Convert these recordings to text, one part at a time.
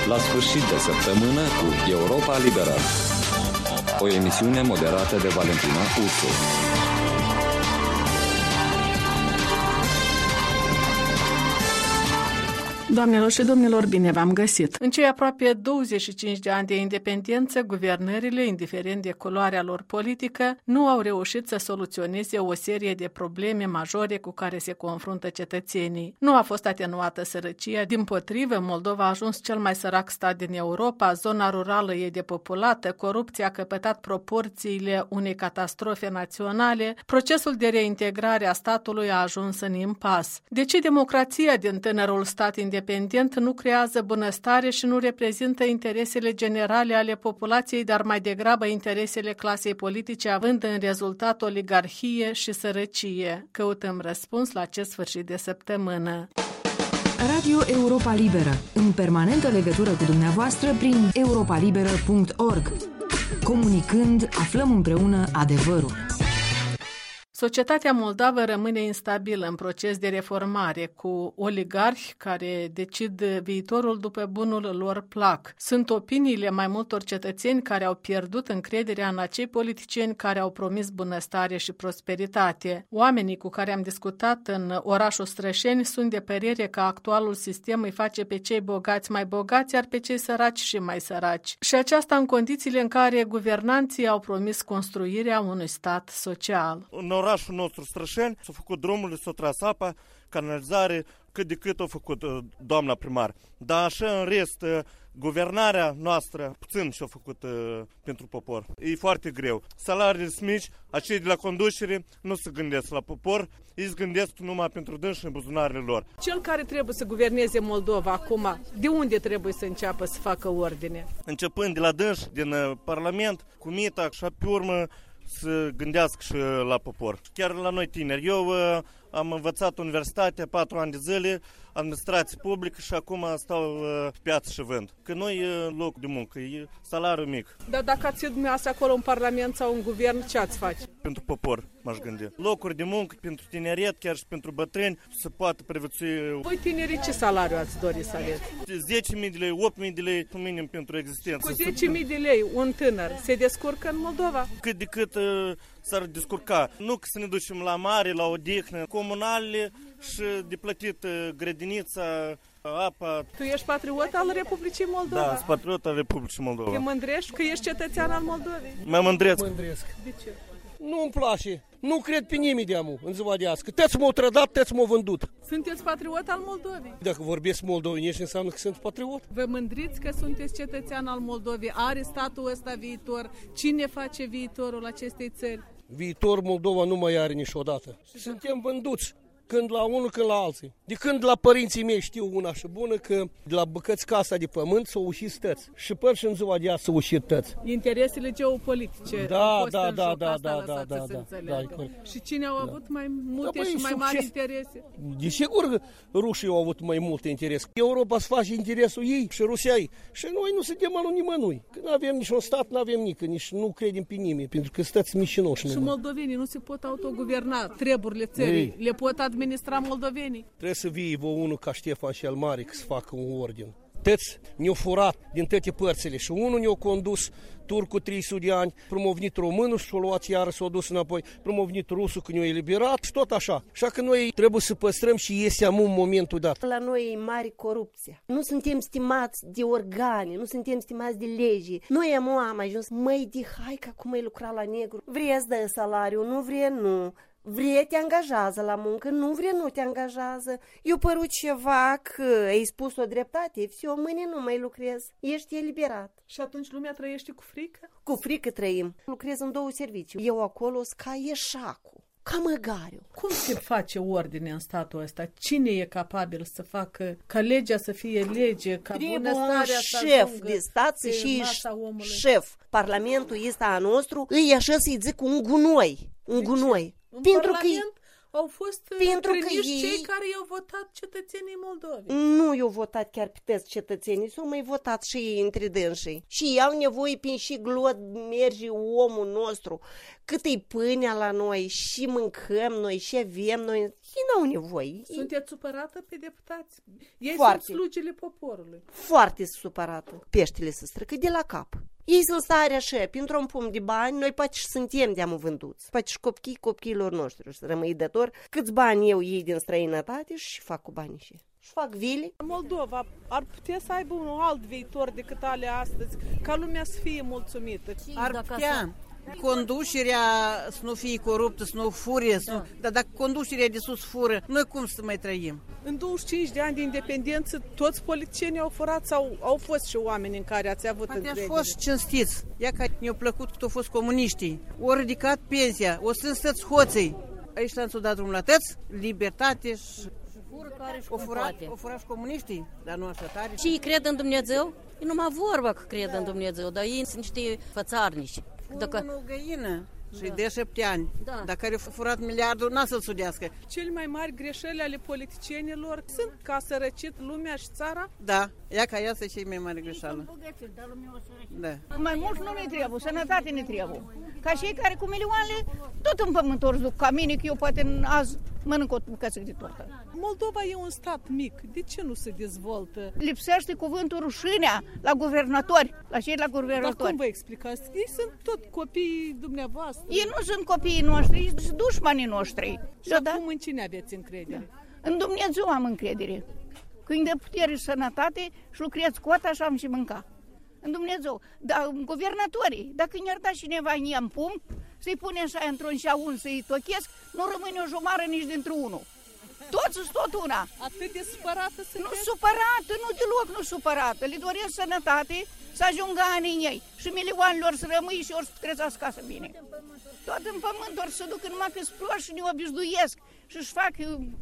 La sfârșit de săptămână cu Europa Liberă. O emisiune moderată de Valentina Ursu. Doamnelor și domnilor, bine v-am găsit! În cei aproape 25 de ani de independență, guvernările, indiferent de culoarea lor politică, nu au reușit să soluționeze o serie de probleme majore cu care se confruntă cetățenii. Nu a fost atenuată sărăcia, dimpotrivă, Moldova a ajuns cel mai sărac stat din Europa, zona rurală e depopulată, corupția a căpătat proporțiile unei catastrofe naționale, procesul de reintegrare a statului a ajuns în impas. De ce democrația din tânărul stat independent nu creează bunăstare și nu reprezintă interesele generale ale populației, dar mai degrabă interesele clasei politice, având în rezultat oligarhie și sărăcie? Căutăm răspuns la acest sfârșit de săptămână. Radio Europa Liberă, în permanentă legătură cu dumneavoastră prin europalibera.org. Comunicând, aflăm împreună adevărul. Societatea moldavă rămâne instabilă în proces de reformare, cu oligarhi care decid viitorul după bunul lor plac. Sunt opiniile mai multor cetățeni care au pierdut încrederea în acei politicieni care au promis bunăstare și prosperitate. Oamenii cu care am discutat în orașul Strășeni sunt de părere că actualul sistem îi face pe cei bogați mai bogați, iar pe cei săraci și mai săraci. Și aceasta în condițiile în care guvernanții au promis construirea unui stat social. În orașul nostru Strășeni s-au făcut drumurile, s-a tras apa, canalizare, cât de cât a făcut doamna primar. Dar așa în rest, guvernarea noastră puțin și-a făcut pentru popor. E foarte greu. Salariile sunt mici, acei de la conducere nu se gândesc la popor, ei se gândesc numai pentru dânsi și în buzunarele lor. Cel care trebuie să guverneze Moldova acum, de unde trebuie să înceapă să facă ordine? Începând de la dânsi, din Parlament, cu mita și pe urmă să gândească și la popor. Chiar la noi tineri. Eu am învățat universitatea 4 ani de zile, administrație publică și acum stau pe piață și vând. Că nu e loc de muncă, e salariu mic. Dar dacă ați fi dumneavoastră acolo în Parlament sau în guvern, ce ați face? Pentru popor m-aș gândi. Locuri de muncă pentru tineret, chiar și pentru bătrâni, să poată prevățui. Voi tinerii ce salariu ați dori să aveți? 10.000 de lei, 8.000 de lei, minim pentru existență. Cu 10.000 de lei, un tânăr se descurcă în Moldova? Cât de cât s-ar descurca. Nu că să ne ducem la mare, la odihnă, comunale și de plătit grădinița, apa. Tu ești patriot al Republicii Moldova? Da, sunt patriot al Republicii Moldova. Te mândrești că ești cetățean al Moldovei? Mă mândresc. De ce? Nu-mi place. Nu cred pe nimeni de amu în ziua de azi. Că tăți m-au trădat, tăți m-au vândut. Sunteți patriot al Moldovei? Dacă vorbesc moldovenești, înseamnă că sunt patriot. Vă mândriți că sunteți cetățean al Moldovei? Are statul ăsta viitor? Cine face viitorul acestei țări? Viitor Moldova nu mai are niciodată. Suntem vânduți. Când la unul, când la alții. De când la părinții mei știu una și bună că de la bucăți casa de pământ s-au ușit stăți. Și până și în ziua de azi s-au ușit tăți. Interesele geopolitice. Da. Și cine au avut mai multe și mai mari interese? Desigur, rușii au avut mai multe interese. Europa îți face interesul ei și Rusia ei. Și noi nu suntem al nimănui. Că nu avem nici un stat, nu avem nici, nici nu credem pe nimeni, pentru că stați mișinoși. Și moldovenii nu se pot autoguverna. Treburile țării le pot administra moldovenii. Trebuie să vii unul ca Ștefan cel Mare că să facă un ordin. Tăți ne-au furat din toate părțile și unul ne-a condus turcul 300 de ani, promovnit românul și s-a luat iară, s-a dus înapoi, promovnit rusul că ne-a eliberat și tot așa. Așa că noi trebuie să păstrăm și este în momentul dat. La noi e mare corupție. Nu suntem stimați de organe, nu suntem stimați de legi. Noi am ajuns, măi, de hai că acum ai lucra la negru. Vrei să dai salariu, nu vrei, nu. Vrei, te angajează la muncă, nu vrei, nu te angajează. Eu părut ceva că ai spus o dreptate, eu mâine nu mai lucrez, ești eliberat. Și atunci lumea trăiește cu frică? Cu frică trăim. Lucrez în 2 servicii. Eu acolo sunt ca ieșacul, ca măgariu. Cum se face ordine în statul ăsta? Cine e capabil să facă ca legea să fie lege, ca bunăstarea să ajungă șef de stat și șef. Parlamentul ăsta a nostru îi așa să-i zic un gunoi. Un gunoi. Pentru că Au fost Pentru că triniști cei ei- care i-au votat cetățenii Moldovei. Nu i-au votat chiar pe toți cetățenii, s-au mai votat și ei între dânsii. Și ei au nevoie prin și glot merge omul nostru, cât e pâinea la noi, și mâncăm noi, și avem noi. Ei n-au nevoie. Sunteți supărată pe deputați? Ei Foarte. sunt slugile poporului. Foarte supărată. Peștele se strică de la cap. Ei sunt stare așa, pentru un pumn de bani, noi poate și suntem de-am vânduți. Poate și copiilor noștri să rămâi dător. Câți bani eu iei din străinătate și fac cu banii și fac vile. Moldova ar putea să aibă un alt viitor decât ale astăzi, ca lumea să fie mulțumită. Ar putea conducerea să nu fie coruptă, să nu fure, dar dacă conducerea de sus fură, noi cum să mai trăim? În 25 de ani de independență, toți politicienii au furat sau au fost și oameni în care ați avut Poate încredere? ați fost cinstiți. Ia că mi-a plăcut că au fost comuniștii. Au ridicat pensia, o să stăți hoții. Aici l-am dat drumul la tăți, libertate și... O furat și comuniștii, dar nu așa tare. Și ei cred în Dumnezeu? E numai vorba că cred în Dumnezeu, dar ei sunt niște fățarnici. Dacă... o găină și de 7 ani, Da. dacă are furat miliardul, n-a să-l sudească. Cele mai mari greșeli ale politicienilor sunt că a sărăcit lumea și țara? Da, ia ca ea să cei mai mare greșeală. Da. Mai mult nu ne trebuie, sănătate ne trebuie. Ca cei care cu milioanele tot în pământ ori duc ca mine, că eu poate azi mănânc o bucată de tortă. Moldova e un stat mic, de ce nu se dezvoltă? Lipsește cuvântul rușinea la guvernatori, la cei la Dar guvernatori. cum vă explicați? Ei sunt tot copiii dumneavoastră. Ei nu sunt copiii noștri, ei sunt dușmanii noștri. Și Da, da? acum în cine aveți încredere? În Dumnezeu am încredere. Când de putere și sănătate și lucrez cota și am și mânca. În Dumnezeu. Dar guvernatorii, dacă ne-ar da cineva în pumn, să-i pune așa într-un șaun să-i tochesc, nu rămâne o jomară nici dintr-o unul. Toți sunt tot una. Atât de supărată Nu sunteți? supărată, nu deloc nu supărată. Le doresc sănătate, să ajungă anii în ei. Și milioanelor să rămâi și ori să trezească acasă bine. Tot în pământ ori să duc numai că-s proști și ne obișnuiesc. Și-și fac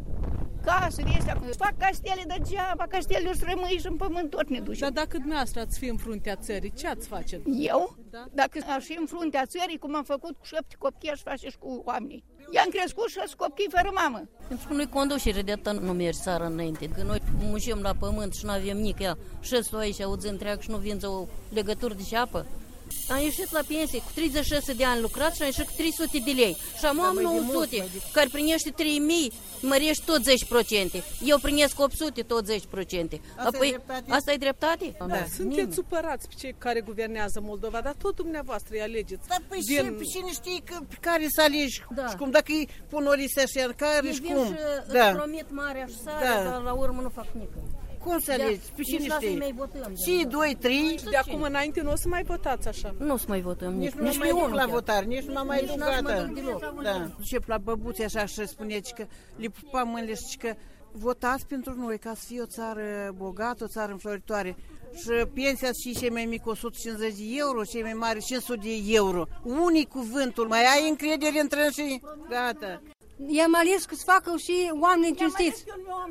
casele astea, își fac castele degeaba, castele să rămâi și în pământ tot ne duce. Dar dacă dumneavoastră ați fi în fruntea țării, ce ați face? Eu? Da. Dacă aș fi în fruntea țării, cum am făcut cu 7 copii, aș face și cu oamenii. I-am crescut 6 copii fără mamă. Pentru că noi conducere de atât nu merge țara înainte. Că noi muncim la pământ și nu avem nici ea. Și stau aici, auzi întreagă și nu vinzi o legătură de ceapă. Am ieșit la pensie, cu 36 de ani lucrat și am ieșit cu 300 de lei. Și am 900, care primește 3000, mărești tot 10%. Eu primesc 800, tot 10%. Asta e dreptate? Da. Sunteți supărați pe cei care guvernează Moldova, dar tot dumneavoastră îi alegeți. Dar păi cine știe că, pe care să alegi? Da. Și cum, dacă îi pun o listă așa, în care Ei și vin cum? și îți Da. promit marea și sare, Da. dar la urmă nu fac nimic. Cum să alegi? Pe cine nici la știe? femei votăm. Și 2, 3, De acum înainte nu o să mai votați așa. Nu o să mai votăm nici nici nu mai pe duc unul la chiar. votare, nici nu mai Nici duc n-aș mai gata. duc deloc. Da. Încep la băbuți așa și spune că le pupa mâinile și că votați pentru noi ca să fie o țară bogată, o țară înfloritoare. Și pensia și cei mai mici 150 de euro, cei mai mari 500 de euro. Unii cuvântul, mai ai încredere în trânsii? Gata. I-am ales că să facă și oameni cinstiți.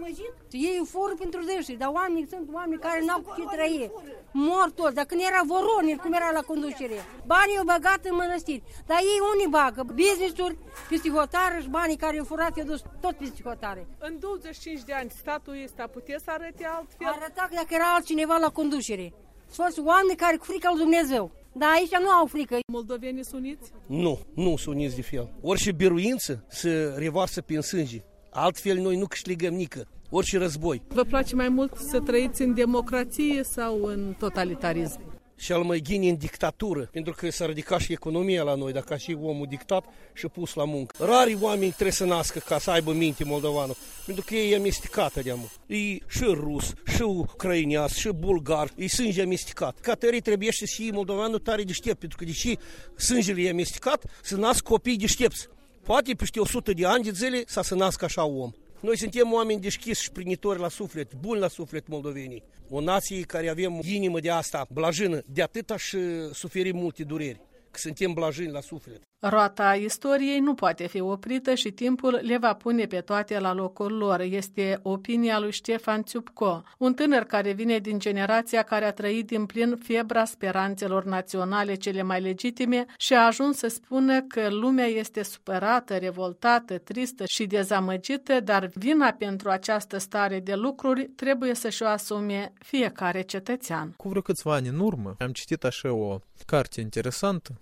Ei fură pentru dânsii, dar oamenii sunt oameni care n-au cu ce trăi. Mor toți, dacă nu era voroni, cum era la conducere. Banii au băgat în mănăstiri, dar ei unii bagă business-uri peste hotare și banii care au furat i-au dus tot peste hotare. În 25 de ani statul ăsta putea să arate altfel? Arăta că dacă era altcineva la conducere. Sunt fost oameni care cu frica lui Dumnezeu. Dar aici nu au frică. Moldovenii sunt uniți? Nu sunt uniți de fel. Orice biruință se revarsă pe sânge. Altfel noi nu câștigăm nică. Orice război. Vă place mai mult să trăiți în democrație sau în totalitarism? Și al mai ghini în dictatură, pentru că s-a ridicat și economia la noi, dacă și omul dictat și pus la muncă. Rari oameni trebuie să nască ca să aibă minte moldovanul, pentru că e amestecată de-amă. E și rus, și ucraineas, și bulgar, e sânge amestecat. Ca tării trebuie și moldovanul tare deștept, pentru că deși sângele e amestecat, să nasc copii deștepți. Poate peste 100 de ani de zile să nască așa om. Noi suntem oameni deschiși și prinitori la suflet, buni la suflet moldovenii. O nație care avem inimă de asta, blajină, de atâta și suferim multe dureri, că suntem blajini la suflet. Roata istoriei nu poate fi oprită și timpul le va pune pe toate la locul lor, este opinia lui Ștefan Țiupco, un tânăr care vine din generația care a trăit din plin febra speranțelor naționale cele mai legitime și a ajuns să spună că lumea este supărată, revoltată, tristă și dezamăgită, dar vina pentru această stare de lucruri trebuie să-și o asume fiecare cetățean. Cu vreo câțiva ani în urmă am citit așa o carte interesantă,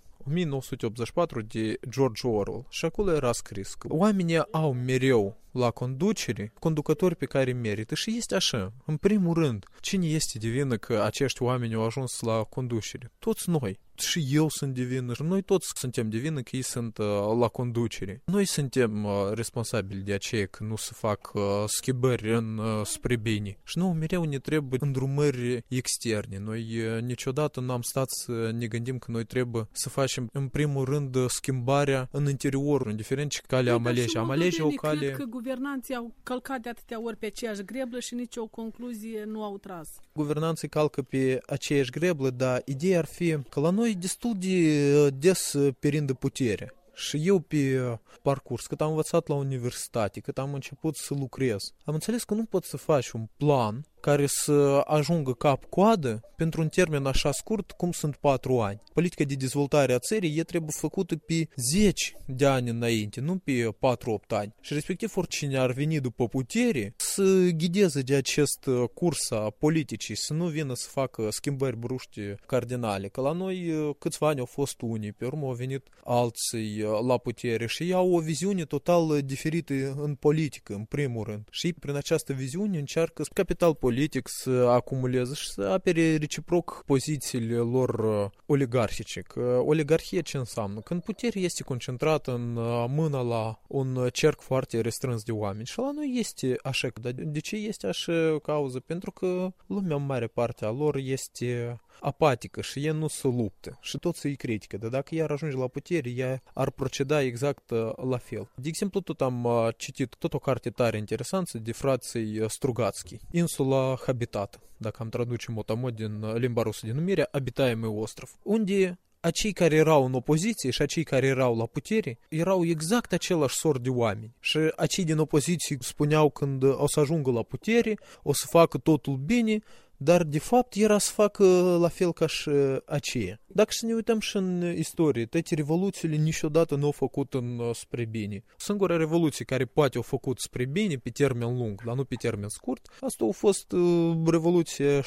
1984 de George Orwell, și acolo era scris că oamenii au mereu la conducere conducători pe care merită și este așa. În primul rând, cine este de vină că acești oameni au ajuns la conducere? Toți noi. Și eu sunt de vină și noi toți suntem de vină că ei sunt la conducere. Noi suntem responsabili de aceea că nu se fac schimbări spre bine. Și nouă mereu ne trebuie îndrumări externe. Noi niciodată n-am stat să ne gândim că noi trebuie să facem în primul rând schimbarea în interiorul, indiferent ce cale am alege. Am alege o cale... Cred că guvernanții au călcat de atâtea ori pe aceeași greblă și nicio concluzie nu au tras. Guvernanții calcă pe aceeași greblă, dar ideea ar fi că la noi destul de des perindă putere. Și eu pe parcurs, cât am învățat la universitate, cât am început să lucrez, am înțeles că nu poți să faci un plan care să ajungă cap-coadă pentru un termen așa scurt cum sunt 4 ani. Politica de dezvoltare a țării trebuie făcută pe 10 de ani înainte, nu pe 4-8 ani. Și respectiv oricine ar veni după putere să ghideze de acest curs a politicii, să nu vină să facă schimbări bruște cardinale. Că la noi câțiva ani au fost unii, pe urmă au venit alții la putere și ei au o viziune total diferită în politică, în primul rând. Și prin această viziune încearcă capital politic să acumuleze și să apere reciproc pozițiile lor oligarhice. Că oligarhie ce înseamnă? Când puterea este concentrată în mâna la un cerc foarte restrâns de oameni. Și la noi este așa. Dar de ce este așa cauză? Pentru că lumea, în mare parte a lor, este apatică și ei nu se luptă și toți îi critică, dar dacă ea ar ajunge la putere, ea ar proceda exact la fel. De exemplu, tot am citit tot o carte tare interesantă de frații Strugatski, Insula Habitată, dacă am traduce motamod din limba rusă denumirea, Обитаемый остров, unde acei care erau în opoziție și acei care erau la putere erau exact același sort de oameni. Și acei din opoziție spuneau când o să ajungă la putere, o să facă totul bine, dar de fapt era să facă la fel ca și aceea. Dacă să ne uităm și în istorie, toate revoluțiile niciodată nu au făcut spre bine. Singura revoluție care poate au făcut spre bine pe termen lung, dar nu pe termen scurt, asta a fost revoluția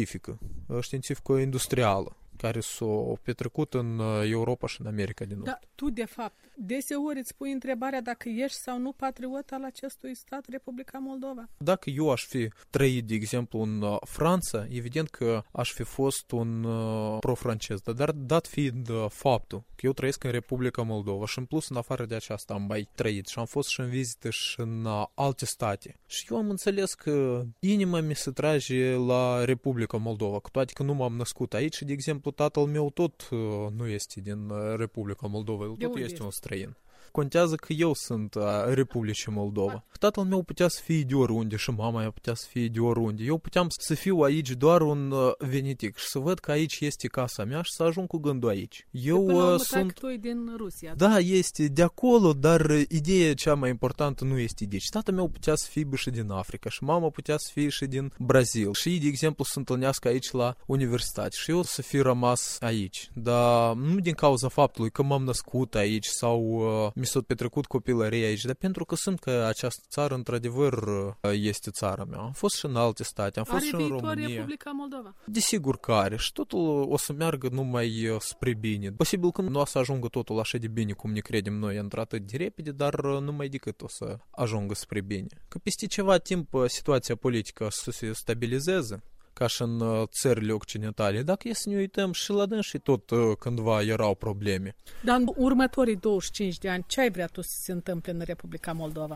științifico-industrială, care s-a petrecut în Europa și în America din Nord. Da, tu, de fapt, deseori îți pui întrebarea dacă ești sau nu patriot al acestui stat, Republica Moldova. Dacă eu aș fi trăit, de exemplu, în Franța, evident că aș fi fost un pro-francez, dar dat fiind faptul că eu trăiesc în Republica Moldova și în plus, în afară de aceasta, am mai trăit și am fost și în vizită și în alte state. Și eu am înțeles că inima mi se trage la Republica Moldova, cu toate că nu m-am născut aici, de exemplu, tatăl meu tot nu este din Republica Moldova, el tot este un străin. Contează că eu sunt Republicii Moldova. Tatăl meu putea să fie de oriunde și mama mea putea să fie de oriunde. Eu puteam să fiu aici doar un venitic și să văd că aici este casa mea și să ajung cu gândul aici. Eu sunt... Tu din Rusia. Da, este de acolo, dar ideea cea mai importantă nu este de aici. Tatăl meu putea să fie și din Africa și mama putea să fie și din Brazil. Și ei, de exemplu, să întâlnească aici la universitate și eu să fi rămas aici. Dar nu din cauza faptului că m-am născut aici sau mi s-a petrecut copilăria aici, dar pentru că sunt că această țară, într-adevăr, este țara mea. Am fost și în alte state, am fost și în România. Republica Moldova? Desigur că are și totul o să meargă numai spre bine. Posibil că nu o să ajungă totul așa de bine cum ne credem noi într-atât de repede, dar numai decât o să ajungă spre bine. Că peste ceva timp situația politică o să se stabilizeze, ca și în țările occidentale. Dacă e să ne uităm și la dâns și tot cândva erau probleme. Dar în următorii 25 de ani, ce ai vrea tu să se întâmple în Republica Moldova?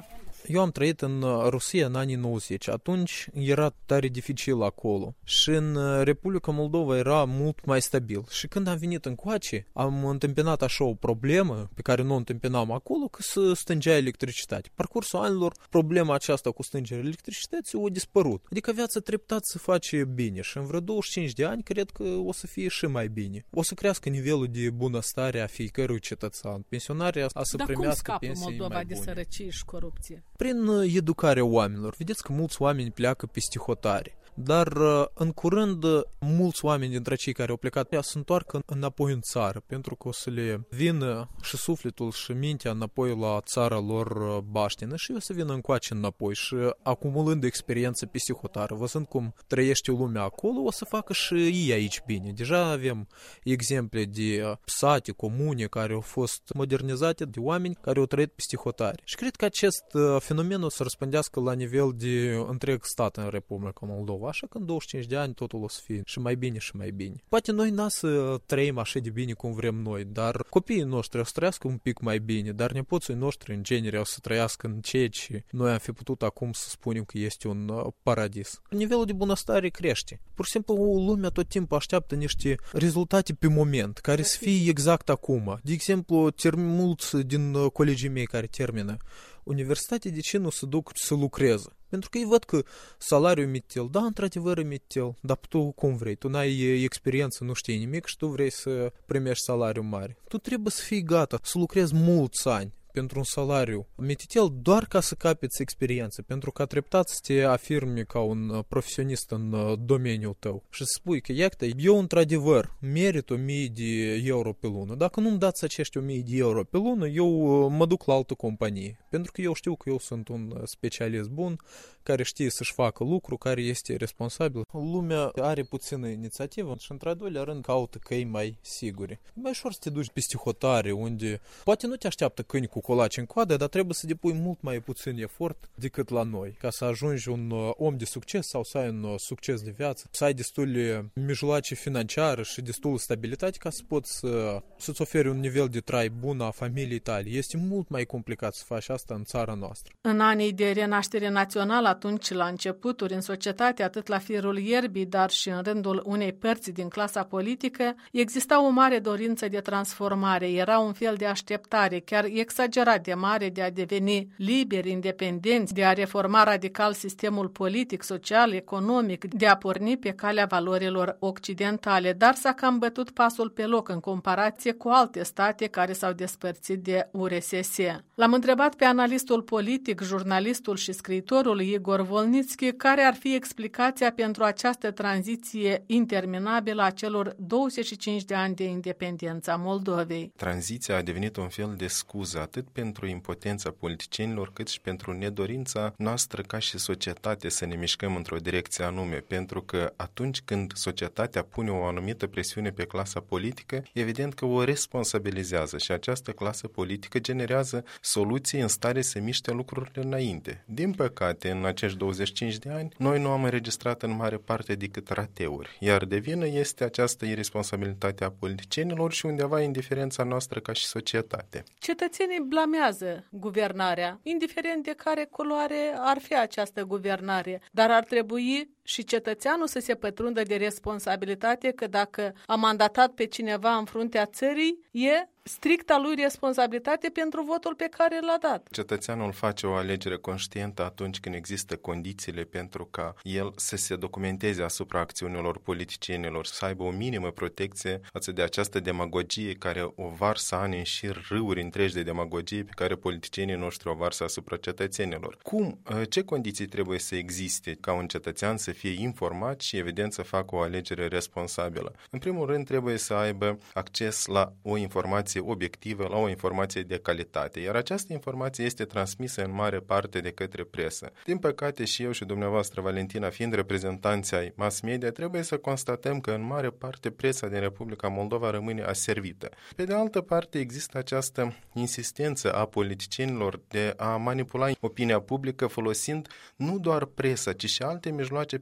Eu am trăit în Rusia în anii 90. Atunci era tare dificil acolo. Și în Republica Moldova era mult mai stabil. Și când am venit încoace, am întâmpinat așa o problemă pe care nu o întâmpinam acolo, că se stângea electricitate. Parcursul anilor, problema aceasta cu stângerea electricității a dispărut. Adică viața treptat se face bine și în vreo 25 de ani cred că o să fie și mai bine. O să crească nivelul de bunăstare a fiecărui cetățean. Pensionarii a să primească pensii mai bune. Dar cum scapă Moldova de sărăcie și corupție? Prin educarea oamenilor. Vedeți că mulți oameni pleacă peste hotare. Dar în curând mulți oameni dintre cei care au plecat se întoarcă înapoi în țară, pentru că o să le vină și sufletul și mintea înapoi la țara lor baștină și o să vină încoace înapoi și acumulând experiență peste hotară, văzând cum trăiește lumea acolo, o să facă și ei aici bine. Deja avem exemple de sate, comune care au fost modernizate de oameni care au trăit peste hotare. Și cred că acest fenomen o să răspândească la nivel de întreg stat în Republica Moldova. Așa că în 25 de ani totul o să fie și mai bine și mai bine. Poate noi n-a să trăim așa de bine cum vrem noi, dar copiii noștri o să trăiască un pic mai bine, dar nepoții noștri în genere o să trăiască în ceea ce noi am fi putut acum să spunem că este un paradis. Nivelul de bunăstare crește. Pur și simplu lumea tot timpul așteaptă niște rezultate pe moment, care să fie exact acum. De exemplu, mulți din colegii mei care termină universitate, de ce nu se duc să lucreze? Pentru că ei văd că salariul e mitel. Da, într-adevăr e mitel, dar tu cum vrei? Tu n-ai experiență, nu știi nimic și tu vrei să primești salariu mare. Tu trebuie să fii gata, să lucrezi mulți ani pentru un salariu mititel doar ca să capeți experiență, pentru ca treptat să te afirmi ca un profesionist în domeniul tău și să spui că iată, eu într-adevăr merit 1000 de euro pe lună. Dacă nu-mi dați acești 1000 de euro pe lună, eu mă duc la altă companie, pentru că eu știu că eu sunt un specialist bun, care știe să-și facă lucru, care este responsabil. Lumea are puțină inițiativă și într-al doilea rând caută căi mai sigure. E mai ușor să te duci peste hotare, unde poate nu te așteaptă câini cu colaci în coadă, dar trebuie să depui mult mai puțin efort decât la noi, ca să ajungi un om de succes sau să ai un succes de viață, să ai destule mijloace financiare și destul stabilitate ca să poți să-ți oferi un nivel de trai bun a familiei tale. Este mult mai complicat să faci asta în țara noastră. În anii de renaștere națională, atunci la începuturi în societate, atât la firul ierbii, dar și în rândul unei părți din clasa politică, exista o mare dorință de transformare, era un fel de așteptare, chiar exagerat de mare, de a deveni liberi, independenți, de a reforma radical sistemul politic, social, economic, de a porni pe calea valorilor occidentale, dar s-a cam bătut pasul pe loc în comparație cu alte state care s-au despărțit de URSS. L-am întrebat pe analistul politic, jurnalistul și scriitorul Igor Volnitski care ar fi explicația pentru această tranziție interminabilă a celor 25 de ani de independență a Moldovei. Tranziția a devenit un fel de scuză atât pentru impotența politicienilor, cât și pentru nedorința noastră ca și societate să ne mișcăm într-o direcție anume, pentru că atunci când societatea pune o anumită presiune pe clasa politică, evident că o responsabilizează și această clasă politică generează soluții în stare să miște lucrurile înainte. Din păcate, în acești 25 de ani, noi nu am înregistrat în mare parte decât rateuri, iar de vină este această irresponsabilitate a politicienilor și undeva indiferența noastră ca și societate. Cetățenii blamează guvernarea, indiferent de care culoare ar fi această guvernare, dar ar trebui și cetățeanul să se pătrundă de responsabilitate că dacă a mandatat pe cineva în fruntea țării, e stricta lui responsabilitate pentru votul pe care l-a dat. Cetățeanul face o alegere conștientă atunci când există condițiile pentru ca el să se documenteze asupra acțiunilor politicienilor, să aibă o minimă protecție față de această demagogie care o varsă ani în șir, râuri întregi de demagogie pe care politicienii noștri o varsă asupra cetățenilor. Ce condiții trebuie să existe ca un cetățean să fie informat și evident să facă o alegere responsabilă? În primul rând trebuie să aibă acces la o informație obiectivă, la o informație de calitate, iar această informație este transmisă în mare parte de către presă. Din păcate și eu și dumneavoastră, Valentina, fiind reprezentanți ai mass media, trebuie să constatăm că în mare parte presa din Republica Moldova rămâne aservită. Pe de altă parte există această insistență a politicienilor de a manipula opinia publică folosind nu doar presa, ci și alte mijloace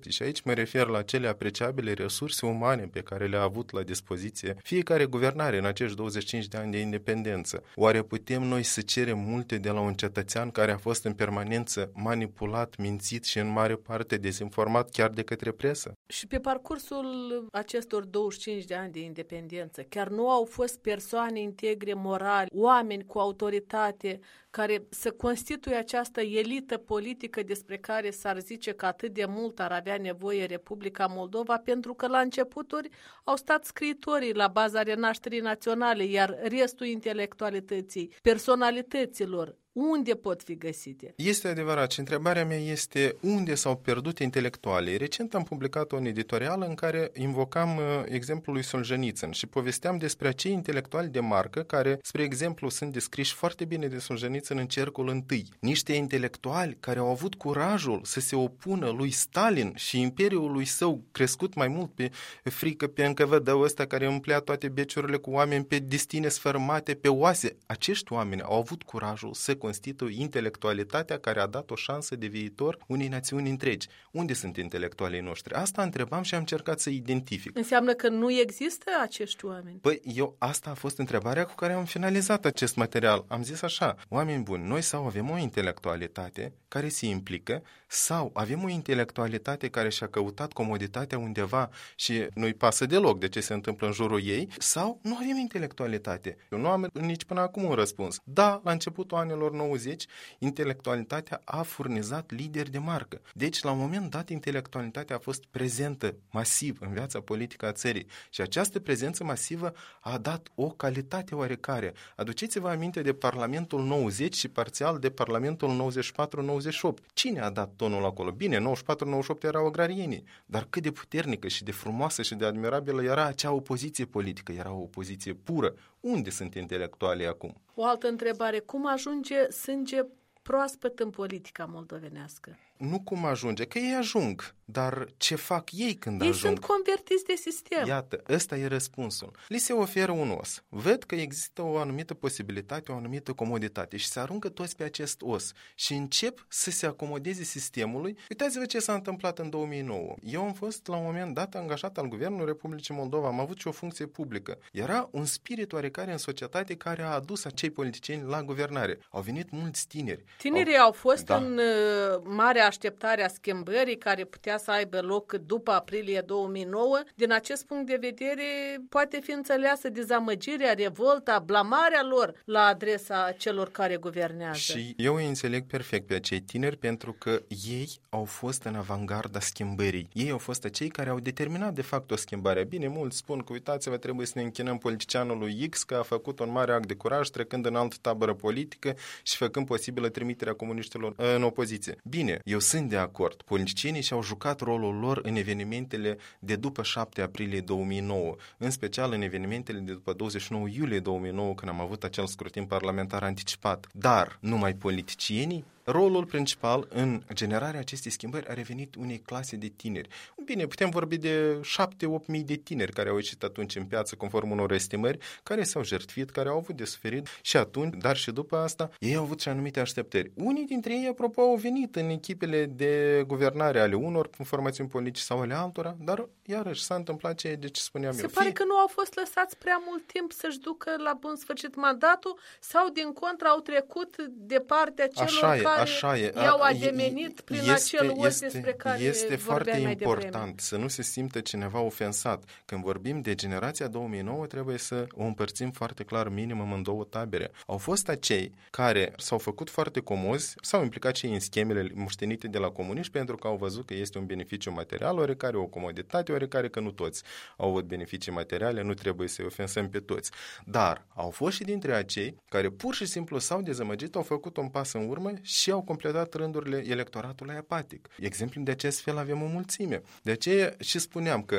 Și aici mă refer la cele apreciabile resurse umane pe care le-a avut la dispoziție fiecare guvernare în acești 25 de ani de independență. Oare putem noi să cerem multe de la un cetățean care a fost în permanență manipulat, mințit și în mare parte dezinformat chiar de către presă? Și pe parcursul acestor 25 de ani de independență, chiar nu au fost persoane integre morale, oameni cu autoritate, care să constituie această elită politică despre care s-ar zice că atât de mult ar avea nevoie Republica Moldova, pentru că la începuturi au stat scriitorii la baza renașterii naționale, iar restul intelectualității, personalităților, unde pot fi găsite? Este adevărat și întrebarea mea este unde s-au pierdut intelectualii. Recent am publicat o editorială în care invocam exemplul lui Solzhenitsyn și povesteam despre acei intelectuali de marcă care, spre exemplu, sunt descriși foarte bine de Solzhenitsyn în cercul întâi. Niște intelectuali care au avut curajul să se opună lui Stalin și imperiului său crescut mai mult pe frică, pe NKVD-ul ăsta care împlea toate beciurile cu oameni pe destine sfărâmate, pe oase. Acești oameni au avut curajul să constituie intelectualitatea care a dat o șansă de viitor unei națiuni întregi. Unde sunt intelectualii noștri? Asta întrebam și am încercat să identific. Înseamnă că nu există acești oameni? Păi, asta a fost întrebarea cu care am finalizat acest material. Am zis așa, oameni buni, noi sau avem o intelectualitate care se implică, sau avem o intelectualitate care și-a căutat comoditatea undeva și nu-i pasă deloc de ce se întâmplă în jurul ei, sau nu avem intelectualitate. Eu nu am nici până acum un răspuns. Da, la începutul anilor 90, intelectualitatea a furnizat lideri de marcă. Deci, la un moment dat, intelectualitatea a fost prezentă masiv în viața politică a țării și această prezență masivă a dat o calitate oarecare. Aduceți-vă aminte de Parlamentul 90 și parțial de Parlamentul 94-98. Cine a dat tonul acolo? Bine, 94-98 erau agrarienii, dar cât de puternică și de frumoasă și de admirabilă era acea opoziție politică, era o opoziție pură. Unde sunt intelectualii acum? O altă întrebare, cum ajunge sânge proaspăt în politica moldovenească? Nu cum ajunge, că ei ajung, dar ce fac ei când ajung? Ei sunt convertiți de sistem. Iată, ăsta e răspunsul. Li se oferă un os. Văd că există o anumită posibilitate, o anumită comoditate și se aruncă toți pe acest os și încep să se acomodeze sistemului. Uitați-vă ce s-a întâmplat în 2009. Eu am fost la un moment dat angajat al Guvernului Republicii Moldova, am avut și o funcție publică. Era un spirit oarecare în societate care a adus acei politicieni la guvernare. Au venit mulți tineri. Tinerii au fost în mare așteptarea schimbării care putea să aibă loc după aprilie 2009. Din acest punct de vedere, poate fi înțeleasă dezamăgirea, revolta, blamarea lor la adresa celor care guvernează. Și eu îi înțeleg perfect pe acei tineri pentru că ei au fost în avangarda schimbării. Ei au fost acei care au determinat de fapt o schimbare. Bine, mulți spun că uitați-vă, trebuie să ne închinăm politicianului X că a făcut un mare act de curaj trecând în altă tabără politică și făcând posibilă trimiterea comuniștilor în opoziție. Bine, eu sunt de acord. Politicienii și-au jucat rolul lor în evenimentele de după 7 aprilie 2009, în special în evenimentele de după 29 iulie 2009, când am avut acel scrutin parlamentar anticipat. Dar numai politicienii? Rolul principal în generarea acestei schimbări a revenit unei clase de tineri. Bine, putem vorbi de 7-8 mii de tineri care au ieșit atunci în piață conform unor estimări, care s-au jertfit, care au avut de suferit și atunci, dar și după asta, ei au avut și anumite așteptări. Unii dintre ei, apropo, au venit în echipele de guvernare ale unor formațiuni politice sau ale altora, dar iarăși s-a întâmplat ce spuneam eu. Se pare că nu au fost lăsați prea mult timp să-și ducă la bun sfârșit mandatul sau din contră au trecut de partea celor care i-au ademenit prin acel os despre care este foarte important devreme. să nu se simtă cineva ofensat. Când vorbim de generația 2009, trebuie să o împărțim foarte clar, minimum în două tabere. Au fost acei care s-au făcut foarte comozi, s-au implicat și în schemele moștenite de la comuniști pentru că au văzut că este un beneficiu material, oarecare o comoditate, oarecare că nu toți au avut beneficii materiale, nu trebuie să-i ofensăm pe toți. Dar au fost și dintre acei care pur și simplu s-au dezamăgit, au făcut un pas în urmă și au completat rândurile electoratului apatic. Exemplu de acest fel avem o mulțime. De aceea și spuneam că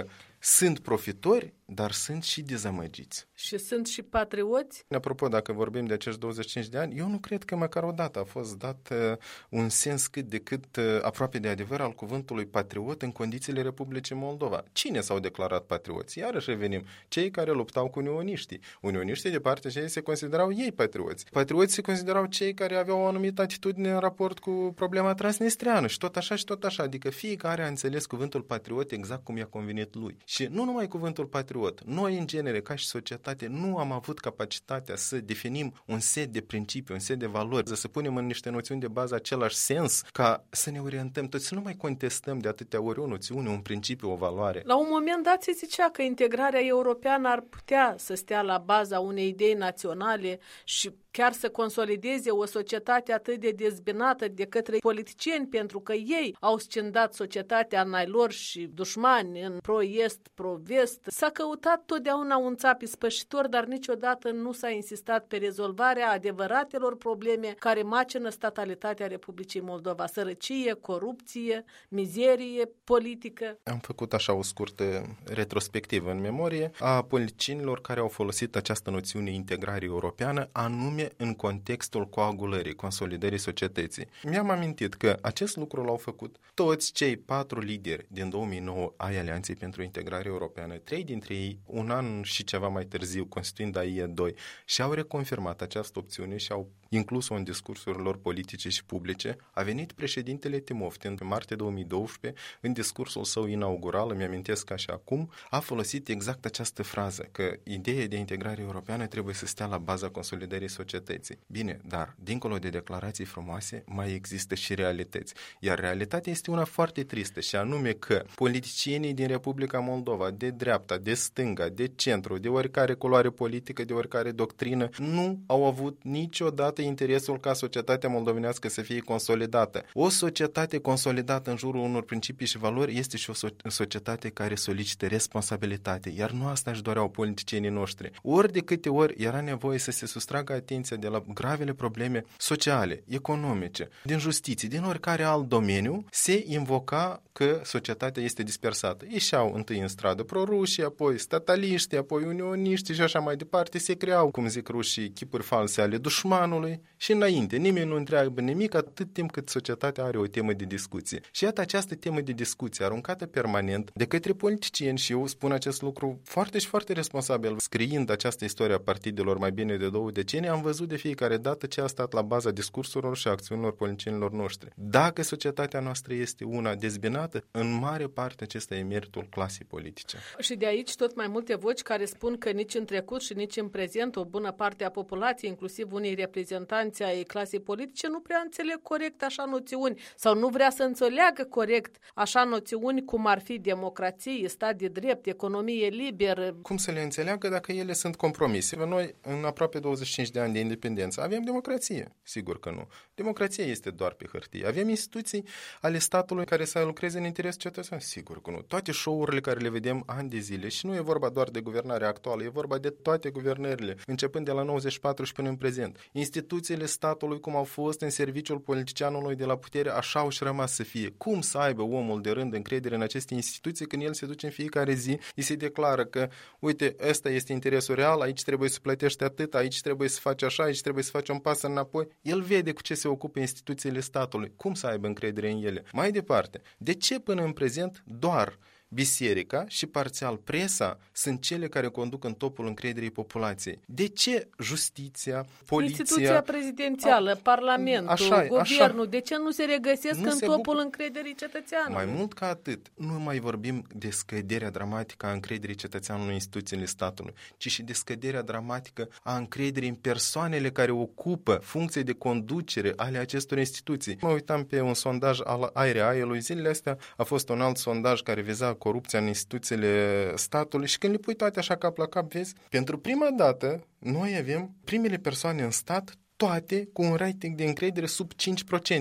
sunt profitori, dar sunt și dezamăgiți. Și sunt și patrioți? Apropo, dacă vorbim de acești 25 de ani, eu nu cred că măcar o dată a fost dat un sens cât de cât aproape de adevăr al cuvântului patriot în condițiile Republicii Moldova. Cine s-au declarat patrioți? Iarăși revenim. Cei care luptau cu unioniștii. Unioniștii de partea aceea se considerau ei patrioți. Patrioți se considerau cei care aveau o anumită atitudine în raport cu problema transnistreană și tot așa și tot așa. Adică fiecare a înțeles cuvântul patriot exact cum i-a convenit lui. Și nu numai cuvântul patriot. Noi, în genere, ca și societate, nu am avut capacitatea să definim un set de principii, un set de valori, să punem în niște noțiuni de bază același sens, ca să ne orientăm toți, să nu mai contestăm de atâtea ori o noțiune, un principiu, o valoare. La un moment dat se zicea că integrarea europeană ar putea să stea la baza unei idei naționale și chiar să consolideze o societate atât de dezbinată de către politicieni, pentru că ei au scindat societatea în ai lor și dușmani, în pro-est, pro-vest. S-a căutat totdeauna un țap ispășitor, dar niciodată nu s-a insistat pe rezolvarea adevăratelor probleme care macină statalitatea Republicii Moldova. Sărăcie, corupție, mizerie politică. Am făcut așa o scurtă retrospectivă în memorie a politicienilor care au folosit această noțiune integrare europeană, anume în contextul coagulării, consolidării societății. Mi-am amintit că acest lucru l-au făcut toți cei 4 lideri din 2009 ai Alianței pentru Integrare Europeană, 3 dintre ei, un an și ceva mai târziu, constituind AIE 2, și au reconfirmat această opțiune și au inclus-o în discursurile lor politice și publice. A venit președintele Timoftin în martie 2012, în discursul său inaugural, îmi amintesc ca și acum, a folosit exact această frază, că ideea de integrare europeană trebuie să stea la baza consolidării societății. Bine, dar dincolo de declarații frumoase, mai există și realități. Iar realitatea este una foarte tristă, și anume că politicienii din Republica Moldova, de dreapta, de stânga, de centru, de oricare culoare politică, de oricare doctrină, nu au avut niciodată interesul ca societatea moldovenească să fie consolidată. O societate consolidată în jurul unor principii și valori este și o societate care solicită responsabilitate, iar nu asta își doreau politicienii noștri. Ori de câte ori era nevoie să se sustragă atenția de la gravele probleme sociale, economice, din justiție, din oricare alt domeniu, se invoca că societatea este dispersată. Ieșeau întâi în stradă pro-rușii, apoi stataliști, apoi unioniști și așa mai departe, se creau, cum zic rușii, chipuri false ale dușmanului și înainte. Nimeni nu întreabă nimic atât timp cât societatea are o temă de discuție. Și iată această temă de discuție aruncată permanent de către politicieni, și eu spun acest lucru foarte și foarte responsabil. Scriind această istorie a partidelor mai bine de 2 decenii, am văzut de fiecare dată ce a stat la baza discursurilor și acțiunilor politicienilor noștri. Dacă societatea noastră este una dezbinată, în mare parte acesta e meritul clasei politice. Și de aici tot mai multe voci care spun că nici în trecut și nici în prezent o bună parte a populației, inclusiv unii reprezentanți ai clasei politice, nu prea înțeleg corect așa noțiuni sau nu vrea să înțeleagă corect așa noțiuni cum ar fi democrație, stat de drept, economie liberă. Cum să le înțeleagă dacă ele sunt compromise? Noi, în aproape 25 de ani de independență, avem democrație? Sigur că nu. Democrația este doar pe hârtie. Avem instituții ale statului care să lucreze în interesul cetățenilor? Sigur că nu. Toate show-urile care le vedem ani de zile, și nu e vorba doar de guvernarea actuală, e vorba de toate guvernările, începând de la 94 și până în prezent. Instituțiile statului, cum au fost în serviciul politicianului de la putere, așa au și rămas să fie. Cum să aibă omul de rând încredere în aceste instituții când el se duce în fiecare zi, îi se declară că, uite, ăsta este interesul real, aici trebuie să plătești atât, aici trebuie să faci așa, aici trebuie să faci un pas înapoi. El vede cu ce se ocupă instituțiile statului. Cum să aibă încredere în ele? Mai departe, de ce până în prezent doar biserica și parțial presa sunt cele care conduc în topul încrederii populației? De ce justiția, poliția... Instituția prezidențială, Parlamentul, Guvernul, de ce nu se regăsesc în topul încrederii cetățeanului? Mai mult ca atât, nu mai vorbim de scăderea dramatică a încrederii cetățeanului în instituțiile statului, ci și de scăderea dramatică a încrederii în persoanele care ocupă funcții de conducere ale acestor instituții. Mă uitam pe un sondaj al AIRE-lui zilele astea, a fost un alt sondaj care viza corupția în instituțiile statului și când le pui toate așa cap la cap, vezi, pentru prima dată noi avem primele persoane în stat toate cu un rating de încredere sub 5%.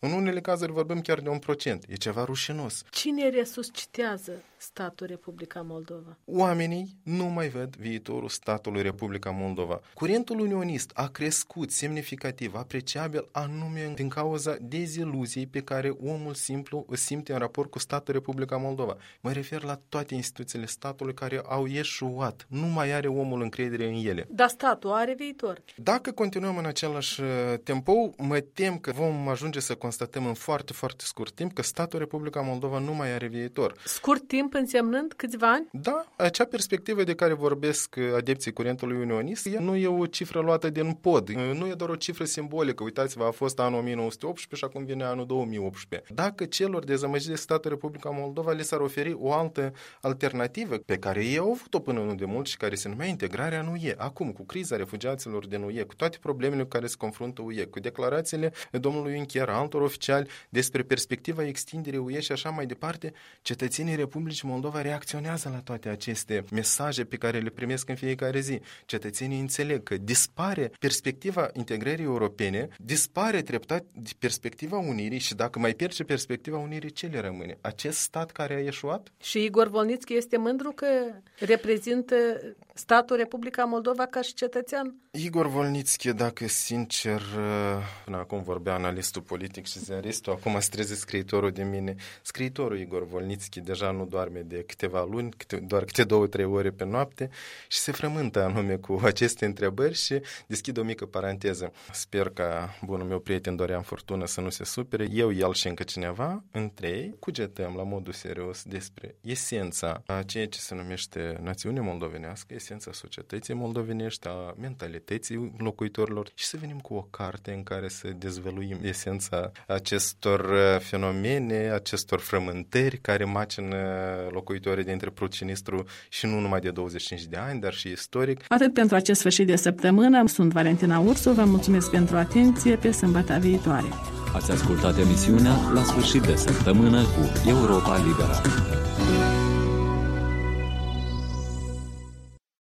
În unele cazuri vorbim chiar de 1%. E ceva rușinos. Cine resuscitează statul Republica Moldova? Oamenii nu mai văd viitorul statului Republica Moldova. Curentul unionist a crescut semnificativ, apreciabil, anume din cauza deziluziei pe care omul simplu o simte în raport cu statul Republica Moldova. Mă refer la toate instituțiile statului care au eșuat. Nu mai are omul încredere în ele. Dar statul are viitor. Dacă continuăm în același tempo, mă tem că vom ajunge să constatăm în foarte, foarte scurt timp că statul Republica Moldova nu mai are viitor. Scurt timp însemnând câțiva ani? Da, acea perspectivă de care vorbesc adepții curentului unionist nu e o cifră luată din pod, nu e doar o cifră simbolică. Uitați-vă, a fost anul 1918 și acum vine anul 2018. Dacă celor dezamăgiți de statul Republica Moldova le s-ar oferi o altă alternativă pe care ei au avut-o până nu de mult și care se numea integrarea în UE, acum cu criza refugiaților din UE, cu toate problemele cu care se confruntă UE, cu declarațiile domnului Juncker, altor oficiali despre perspectiva extinderii UE și așa mai departe, cetățenii Republicii Moldova reacționează la toate aceste mesaje pe care le primesc în fiecare zi. Cetățenii înțeleg că dispare perspectiva integrării europene, dispare treptat perspectiva unirii și dacă mai pierde perspectiva unirii, ce le rămâne? Acest stat care a eșuat? Și Igor Volnițchi este mândru că reprezintă statul Republica Moldova ca și cetățean? Igor Volnițchi, dacă sincer, până acum vorbea analistul politic și ziaristul, acum streze scriitorul de mine. Scriitorul Igor Volnițchi deja nu doarme de câteva luni, doar câte 2-3 ore pe noapte și se frământă anume cu aceste întrebări și deschid o mică paranteză. Sper ca bunul meu prieten Dorian Fortună să nu se supere. Eu, el și încă cineva, între ei, cugetăm la modul serios despre esența a ceea ce se numește națiune moldovenească, esența societății moldovenești, a mentalității locuitorilor și să venim cu o carte în care să dezvăluim esența acestor fenomene, acestor frământări care macină locuitorii dintre Prut-Sinistru și nu numai de 25 de ani, dar și istoric. Atât pentru acest sfârșit de săptămână. Sunt Valentina Ursu, vă mulțumesc pentru atenție, pe sâmbătă viitoare. Ați ascultat emisiunea La sfârșit de săptămână cu Europa Liberă.